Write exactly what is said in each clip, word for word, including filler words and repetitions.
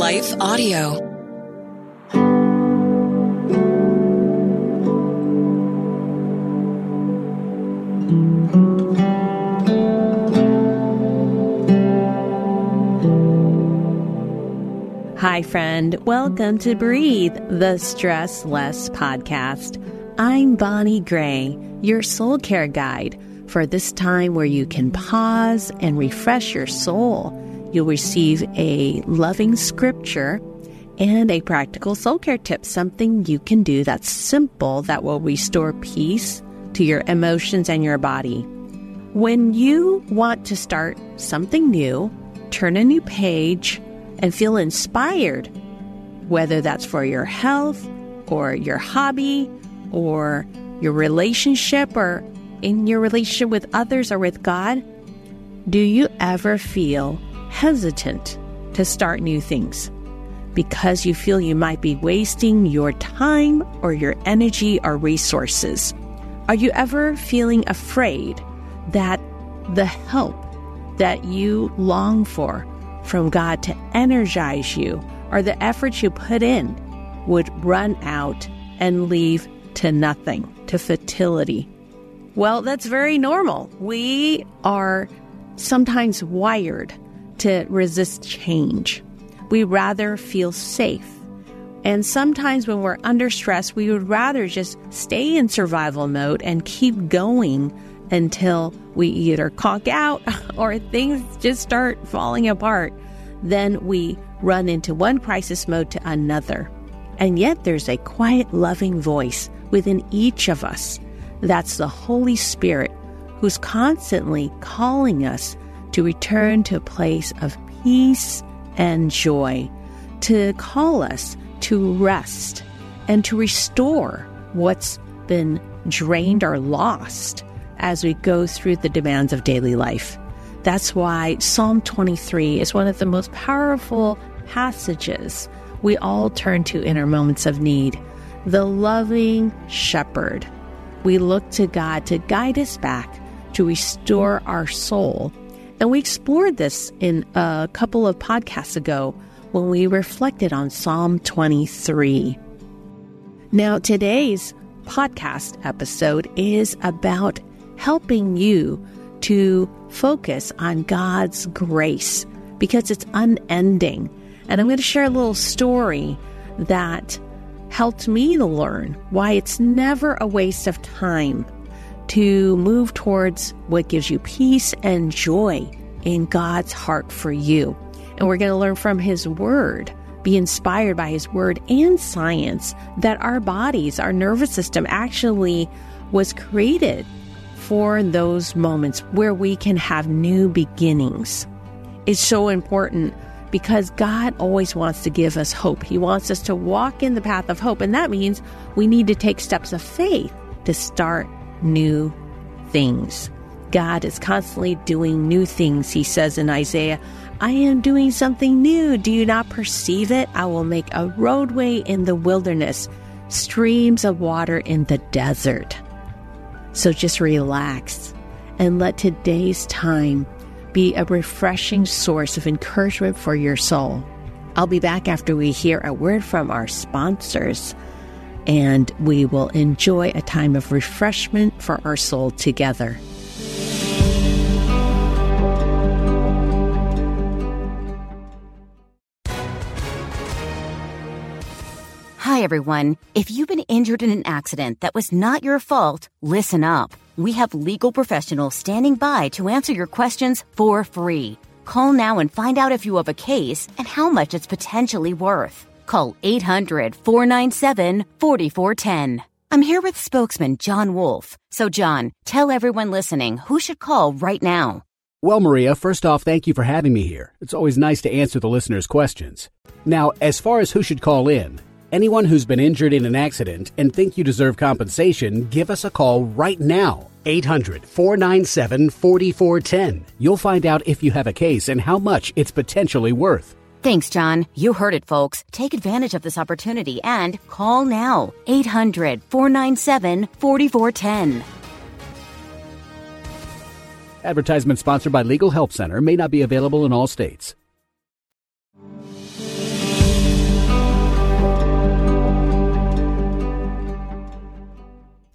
Life Audio. Hi, friend. Welcome to Breathe, the Stress Less podcast. I'm Bonnie Gray, your soul care guide for this time where you can pause and refresh your soul. You'll receive a loving scripture and a practical soul care tip, something you can do that's simple that will restore peace to your emotions and your body. When you want to start something new, turn a new page, and feel inspired, whether that's for your health or your hobby or your relationship or in your relationship with others or with God, do you ever feel hesitant to start new things because you feel you might be wasting your time or your energy or resources? Are you ever feeling afraid that the help that you long for from God to energize you, or the efforts you put in would run out and leave to nothing, to futility? Well, that's very normal. We are sometimes wired to resist change. We rather feel safe. And sometimes when we're under stress, we would rather just stay in survival mode and keep going until we either conk out or things just start falling apart. Then we run into one crisis mode to another. And yet there's a quiet, loving voice within each of us. That's the Holy Spirit, who's constantly calling us to return to a place of peace and joy, to call us to rest and to restore what's been drained or lost as we go through the demands of daily life. That's why Psalm twenty-three is one of the most powerful passages we all turn to in our moments of need. The loving shepherd. We look to God to guide us back, to restore our soul. And we explored this in a couple of podcasts ago when we reflected on Psalm twenty-three. Now, today's podcast episode is about helping you to focus on God's grace because it's unending. And I'm going to share a little story that helped me to learn why it's never a waste of time to move towards what gives you peace and joy in God's heart for you. And we're going to learn from His Word, be inspired by His Word and science, that our bodies, our nervous system actually was created for those moments where we can have new beginnings. It's so important because God always wants to give us hope. He wants us to walk in the path of hope. And that means we need to take steps of faith to start new things. God is constantly doing new things. He says in Isaiah, I am doing something new. Do you not perceive it? I will make a roadway in the wilderness, streams of water in the desert. So just relax and let today's time be a refreshing source of encouragement for your soul. I'll be back after we hear a word from our sponsors, and we will enjoy a time of refreshment for our soul together. Hi, everyone. If you've been injured in an accident that was not your fault, listen up. We have legal professionals standing by to answer your questions for free. Call now and find out if you have a case and how much it's potentially worth. Call eight hundred, four nine seven, four four one zero. I'm here with spokesman John Wolf. So, John, tell everyone listening who should call right now. Well, Maria, first off, thank you for having me here. It's always nice to answer the listeners' questions. Now, as far as who should call in, anyone who's been injured in an accident and think you deserve compensation, give us a call right now. eight hundred, four nine seven, four four one zero. You'll find out if you have a case and how much it's potentially worth. Thanks, John. You heard it, folks. Take advantage of this opportunity and call now. eight hundred, four nine seven, four four one zero. Advertisement sponsored by Legal Help Center. May not be available in all states.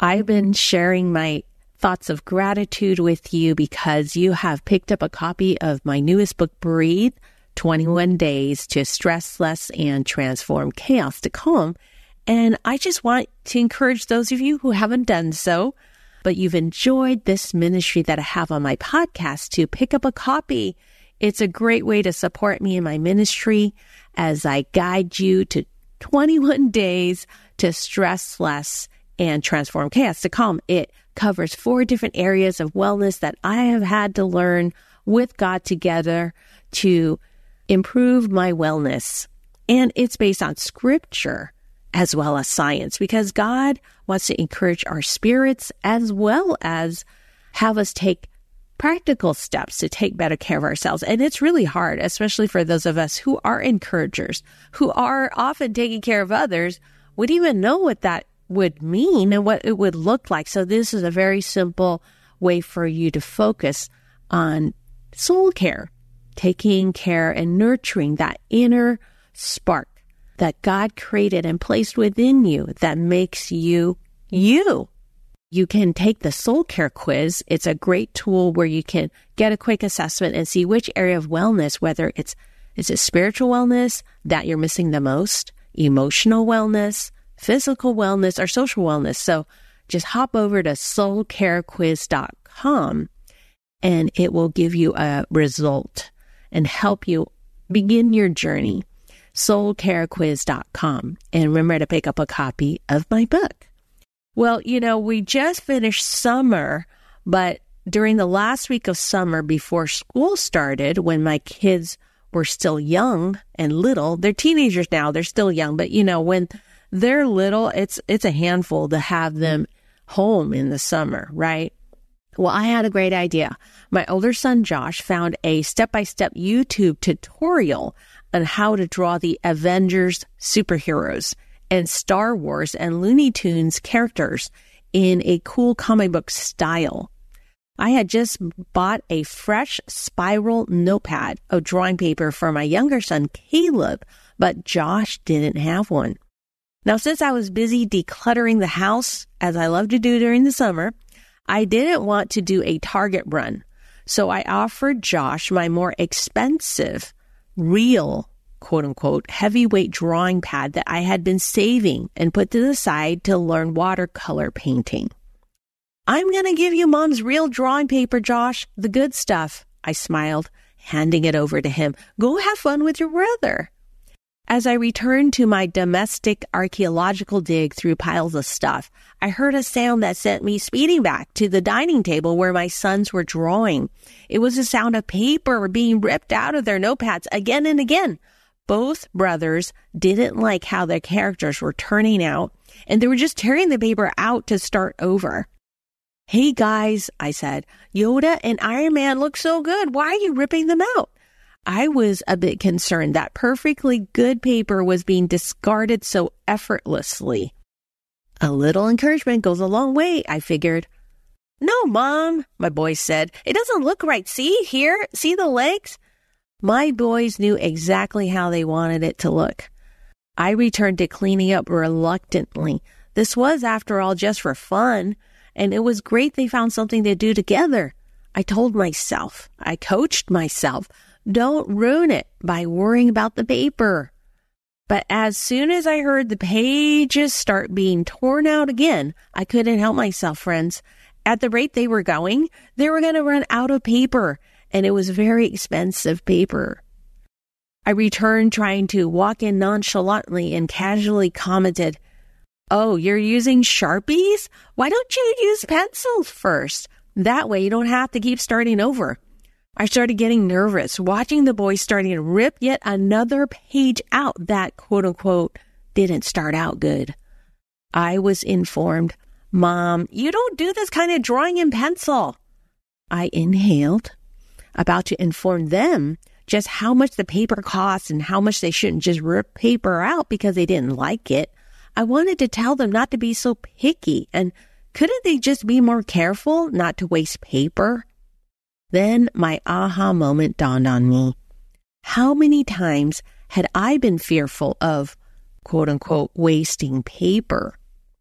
I've been sharing my thoughts of gratitude with you because you have picked up a copy of my newest book, Breathe, twenty-one Days to Stress Less and Transform Chaos to Calm. And I just want to encourage those of you who haven't done so, but you've enjoyed this ministry that I have on my podcast, to pick up a copy. It's a great way to support me in my ministry as I guide you to twenty-one days to stress less and transform chaos to calm. It covers four different areas of wellness that I have had to learn with God together to improve my wellness. And it's based on scripture as well as science, because God wants to encourage our spirits as well as have us take practical steps to take better care of ourselves. And it's really hard, especially for those of us who are encouragers, who are often taking care of others, wouldn't even know what that would mean and what it would look like. So this is a very simple way for you to focus on soul care, taking care and nurturing that inner spark that God created and placed within you that makes you you. You can take the soul care quiz. It's a great tool where you can get a quick assessment and see which area of wellness, whether it's is it spiritual wellness that you're missing the most, emotional wellness, physical wellness, or social wellness. So just hop over to soul care quiz dot com and it will give you a result and help you begin your journey. soul care quiz dot com. And remember to pick up a copy of my book. Well, you know, we just finished summer, but during the last week of summer before school started, when my kids were still young and little, they're teenagers now, they're still young, but you know, when they're little, it's it's a handful to have them home in the summer, right? Well, I had a great idea. My older son, Josh, found a step-by-step YouTube tutorial on how to draw the Avengers superheroes and Star Wars and Looney Tunes characters in a cool comic book style. I had just bought a fresh spiral notepad of drawing paper for my younger son, Caleb, but Josh didn't have one. Now, since I was busy decluttering the house, as I love to do during the summer, I didn't want to do a Target run. So I offered Josh my more expensive, real, quote unquote, heavyweight drawing pad that I had been saving and put to the side to learn watercolor painting. I'm going to give you Mom's real drawing paper, Josh, the good stuff, I smiled, handing it over to him. Go have fun with your brother. As I returned to my domestic archaeological dig through piles of stuff, I heard a sound that sent me speeding back to the dining table where my sons were drawing. It was the sound of paper being ripped out of their notepads again and again. Both brothers didn't like how their characters were turning out, and they were just tearing the paper out to start over. Hey guys, I said, Yoda and Iron Man look so good. Why are you ripping them out? I was a bit concerned that perfectly good paper was being discarded so effortlessly. A little encouragement goes a long way, I figured. No, Mom, my boys said. It doesn't look right. See here? See the legs? My boys knew exactly how they wanted it to look. I returned to cleaning up reluctantly. This was, after all, just for fun, and it was great they found something to do together. I told myself, I coached myself, don't ruin it by worrying about the paper. But as soon as I heard the pages start being torn out again, I couldn't help myself, friends. At the rate they were going, they were going to run out of paper, and it was very expensive paper. I returned trying to walk in nonchalantly and casually commented, "Oh, you're using Sharpies? Why don't you use pencils first? That way you don't have to keep starting over." I started getting nervous, watching the boys starting to rip yet another page out that, quote unquote, didn't start out good. I was informed, "Mom, you don't do this kind of drawing in pencil." I inhaled, about to inform them just how much the paper costs and how much they shouldn't just rip paper out because they didn't like it. I wanted to tell them not to be so picky, and couldn't they just be more careful not to waste paper? Then my aha moment dawned on me. How many times had I been fearful of, quote unquote, wasting paper?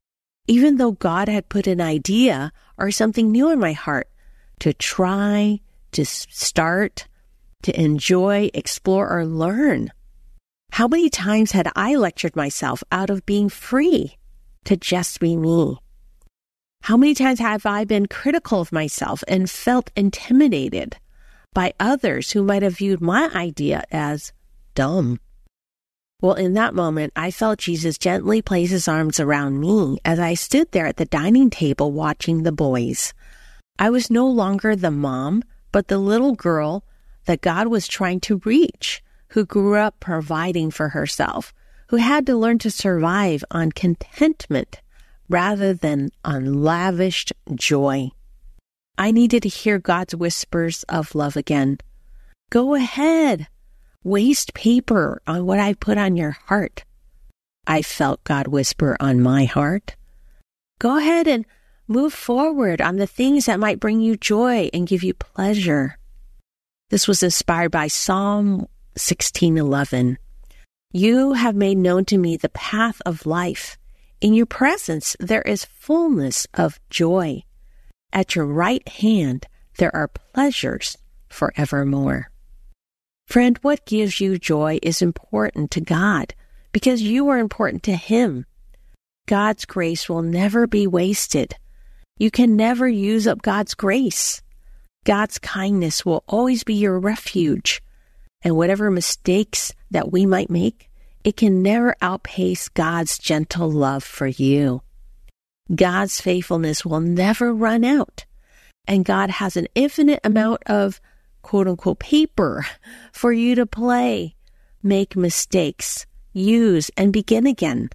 even though God had put an idea or something new in my heart to try, to start, to enjoy, explore, or learn. How many times had I lectured myself out of being free to just be me? How many times have I been critical of myself and felt intimidated by others who might have viewed my idea as dumb? Well, in that moment, I felt Jesus gently place his arms around me as I stood there at the dining table watching the boys. I was no longer the mom, but the little girl that God was trying to reach, who grew up providing for herself, who had to learn to survive on contentment rather than on lavished joy. I needed to hear God's whispers of love again. Go ahead. Waste paper on what I put on your heart. I felt God whisper on my heart. Go ahead and move forward on the things that might bring you joy and give you pleasure. This was inspired by Psalm sixteen eleven. You have made known to me the path of life. In your presence there is fullness of joy. At your right hand there are pleasures forevermore. Friend, what gives you joy is important to God because you are important to Him. God's grace will never be wasted. You can never use up God's grace. God's kindness will always be your refuge. And whatever mistakes that we might make, it can never outpace God's gentle love for you. God's faithfulness will never run out. And God has an infinite amount of quote-unquote paper for you to play, make mistakes, use, and begin again.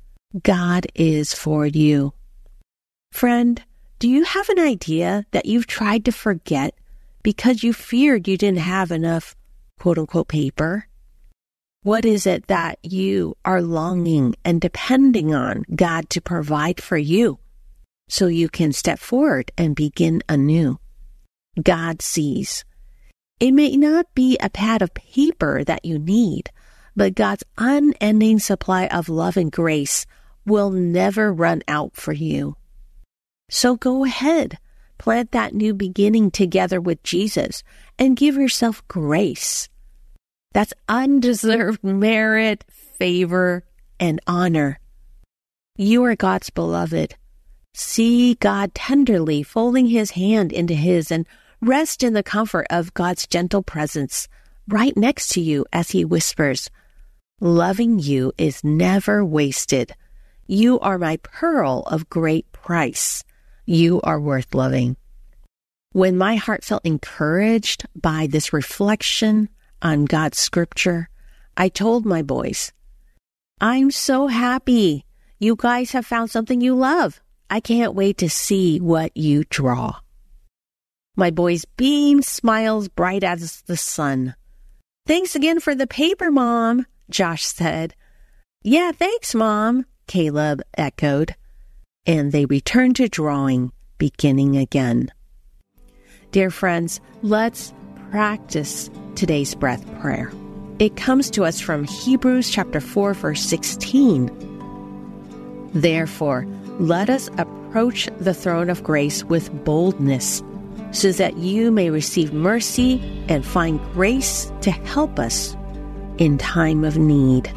God is for you. Friend, do you have an idea that you've tried to forget because you feared you didn't have enough quote-unquote paper? What is it that you are longing and depending on God to provide for you so you can step forward and begin anew? God sees. It may not be a pad of paper that you need, but God's unending supply of love and grace will never run out for you. So go ahead, plant that new beginning together with Jesus and give yourself grace. That's undeserved merit, favor, and honor. You are God's beloved. See God tenderly folding His hand into His and rest in the comfort of God's gentle presence right next to you as He whispers, loving you is never wasted. You are my pearl of great price. You are worth loving. When my heart felt encouraged by this reflection on God's scripture, I told my boys, I'm so happy. You guys have found something you love. I can't wait to see what you draw. My boys beamed, smiles bright as the sun. Thanks again for the paper, Mom, Josh said. Yeah, thanks, Mom, Caleb echoed. And they returned to drawing, beginning again. Dear friends, let's practice today's breath prayer. It comes to us from Hebrews chapter four, verse sixteen. Therefore, let us approach the throne of grace with boldness, so that you may receive mercy and find grace to help us in time of need.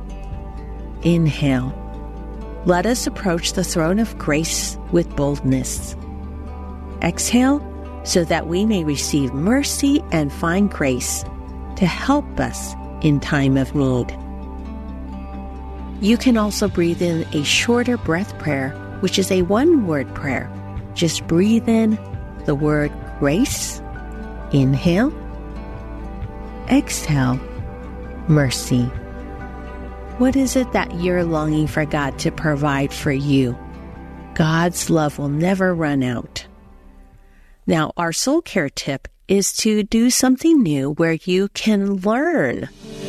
Inhale. Let us approach the throne of grace with boldness. Exhale, so that we may receive mercy and find grace to help us in time of need. You can also breathe in a shorter breath prayer, which is a one-word prayer. Just breathe in the word grace. Inhale. Exhale. Mercy. What is it that you're longing for God to provide for you? God's love will never run out. Now, our soul care tip is to do something new where you can learn.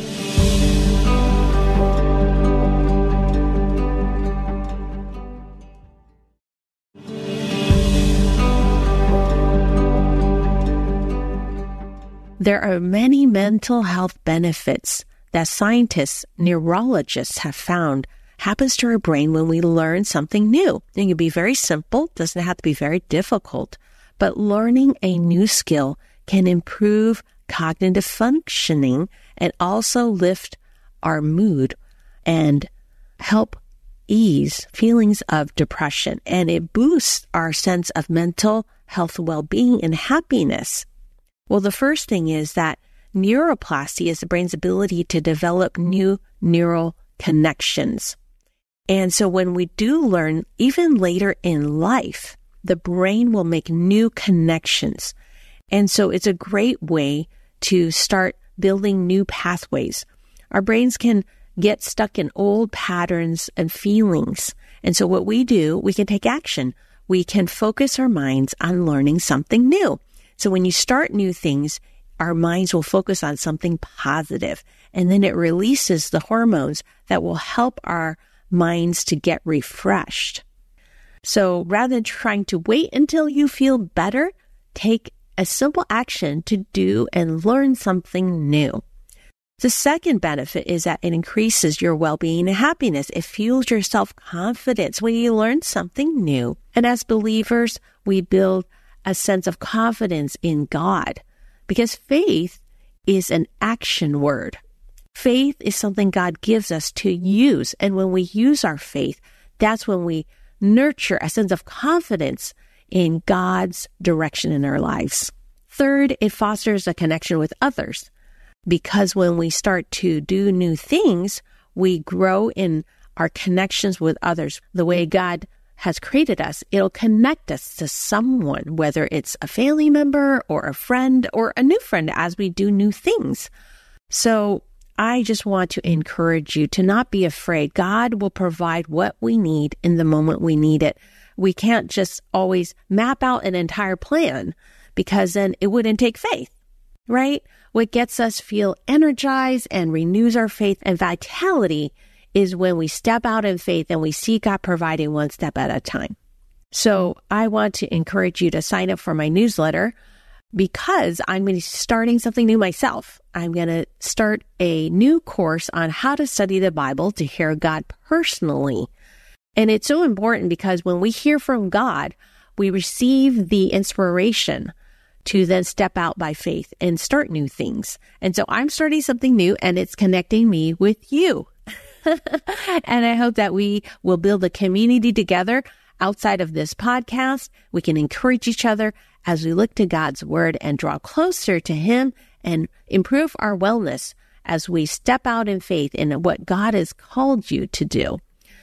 There are many mental health benefits that scientists, neurologists have found happens to our brain when we learn something new. It can be very simple, doesn't have to be very difficult, but learning a new skill can improve cognitive functioning and also lift our mood and help ease feelings of depression. And it boosts our sense of mental health, well-being, and happiness. Well, the first thing is that neuroplasty is the brain's ability to develop new neural connections. And so when we do learn, even later in life, the brain will make new connections. And so it's a great way to start building new pathways. Our brains can get stuck in old patterns and feelings. And so what we do, we can take action. We can focus our minds on learning something new. So when you start new things, our minds will focus on something positive, and then it releases the hormones that will help our minds to get refreshed. So rather than trying to wait until you feel better, take a simple action to do and learn something new. The second benefit is that it increases your well-being and happiness. It fuels your self-confidence when you learn something new. And as believers, we build a sense of confidence in God, because faith is an action word. Faith is something God gives us to use. And when we use our faith, that's when we nurture a sense of confidence in God's direction in our lives. Third, it fosters a connection with others, because when we start to do new things, we grow in our connections with others. The way God has created us, it'll connect us to someone, whether it's a family member or a friend or a new friend as we do new things. So I just want to encourage you to not be afraid. God will provide what we need in the moment we need it. We can't just always map out an entire plan, because then it wouldn't take faith, right? What gets us feel energized and renews our faith and vitality is when we step out in faith and we see God providing one step at a time. So I want to encourage you to sign up for my newsletter, because I'm going to be starting something new myself. I'm going to start a new course on how to study the Bible to hear God personally. And it's so important, because when we hear from God, we receive the inspiration to then step out by faith and start new things. And so I'm starting something new, and it's connecting me with you. And I hope that we will build a community together outside of this podcast. We can encourage each other as we look to God's word and draw closer to Him and improve our wellness as we step out in faith in what God has called you to do.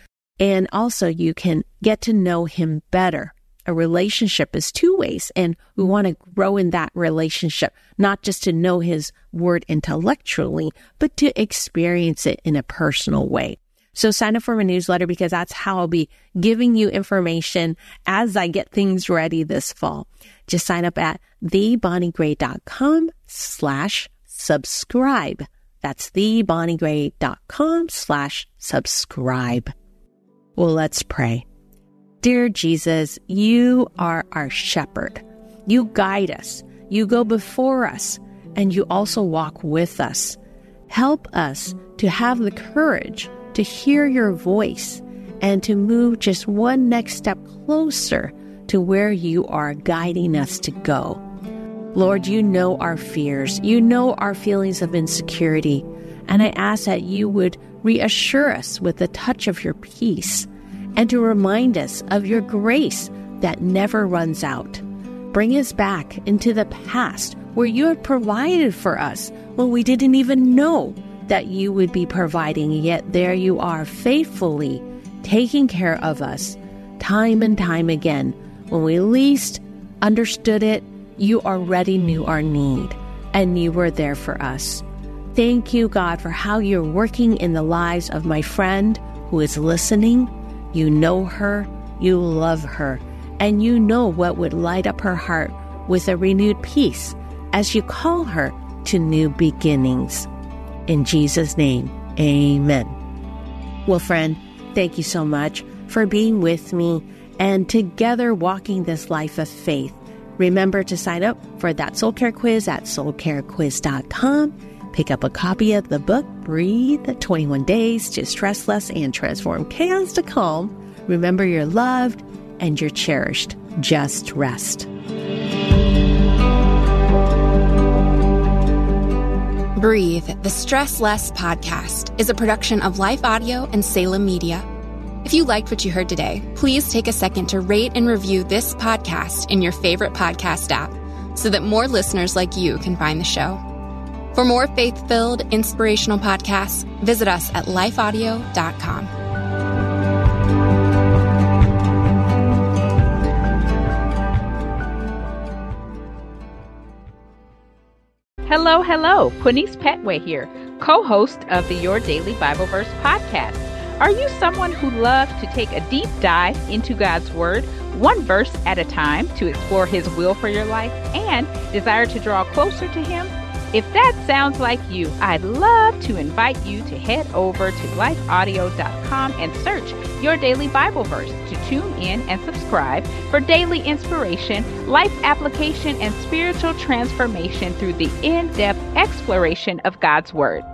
And also you can get to know Him better. A relationship is two ways, and we want to grow in that relationship, not just to know His word intellectually, but to experience it in a personal way. So sign up for my newsletter, because that's how I'll be giving you information as I get things ready this fall. Just sign up at thebonniegray.com slash subscribe. That's thebonniegray.com slash subscribe. Well, let's pray. Dear Jesus, you are our shepherd. You guide us. You go before us, and you also walk with us. Help us to have the courage to hear your voice and to move just one next step closer to where you are guiding us to go. Lord, you know our fears. You know our feelings of insecurity. And I ask that you would reassure us with the touch of your peace, and to remind us of your grace that never runs out. Bring us back into the past where you have provided for us when we didn't even know that you would be providing, yet there you are faithfully taking care of us time and time again. When we least understood it, you already knew our need, and you were there for us. Thank you, God, for how you're working in the lives of my friend who is listening. You know her, you love her, and you know what would light up her heart with a renewed peace as you call her to new beginnings. In Jesus' name, amen. Well, friend, thank you so much for being with me and together walking this life of faith. Remember to sign up for that soul care quiz at soul care quiz dot com. Pick up a copy of the book, Breathe, twenty-one Days to Stress Less and Transform Chaos to Calm. Remember, you're loved and you're cherished. Just rest. Breathe, the Stress Less podcast, is a production of Life Audio and Salem Media. If you liked what you heard today, please take a second to rate and review this podcast in your favorite podcast app so that more listeners like you can find the show. For more faith-filled, inspirational podcasts, visit us at life audio dot com. Hello, hello. Quinice Petway here, co-host of the Your Daily Bible Verse podcast. Are you someone who loves to take a deep dive into God's Word, one verse at a time, to explore His will for your life and desire to draw closer to Him? If that sounds like you, I'd love to invite you to head over to life audio dot com and search Your Daily Bible Verse to tune in and subscribe for daily inspiration, life application, and spiritual transformation through the in-depth exploration of God's Word.